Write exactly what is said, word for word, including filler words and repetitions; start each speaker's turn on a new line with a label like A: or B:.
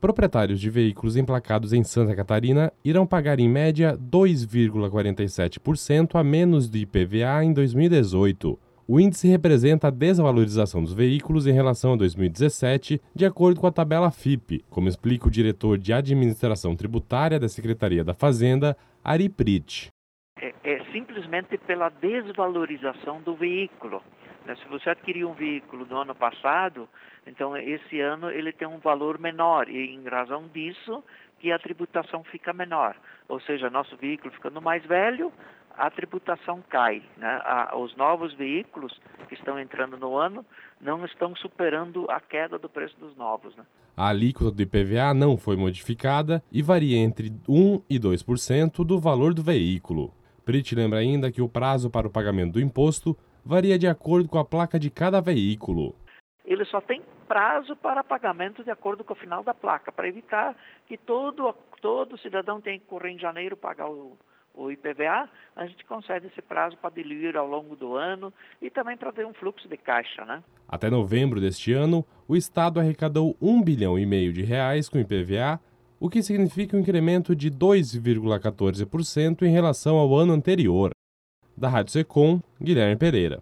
A: Proprietários de veículos emplacados em Santa Catarina irão pagar em média dois vírgula quarenta e sete por cento a menos do I P V A em dois mil e dezoito. O índice representa a desvalorização dos veículos em relação a dois mil e dezessete, de acordo com a tabela F I P, como explica o diretor de Administração Tributária da Secretaria da Fazenda, Ari Prit.
B: É, é simplesmente pela desvalorização do veículo. Se você adquiriu um veículo no ano passado, então esse ano ele tem um valor menor e em razão disso que a tributação fica menor. Ou seja, nosso veículo ficando mais velho, a tributação cai, né? A, os novos veículos que estão entrando no ano não estão superando a queda do preço dos novos, né?
A: A alíquota do I P V A não foi modificada e varia entre um e dois por cento do valor do veículo. Prit lembra ainda que o prazo para o pagamento do imposto varia de acordo com a placa de cada veículo.
B: Ele só tem prazo para pagamento de acordo com o final da placa, para evitar que todo, todo cidadão tenha que correr em janeiro pagar o, o I P V A. A gente concede esse prazo para diluir ao longo do ano e também para ter um fluxo de caixa, né?
A: Até novembro deste ano, o Estado arrecadou um bilhão e meio de reais com I P V A, o que significa um incremento de dois vírgula quatorze por cento em relação ao ano anterior. Da Rádio Secom, Guilherme Pereira.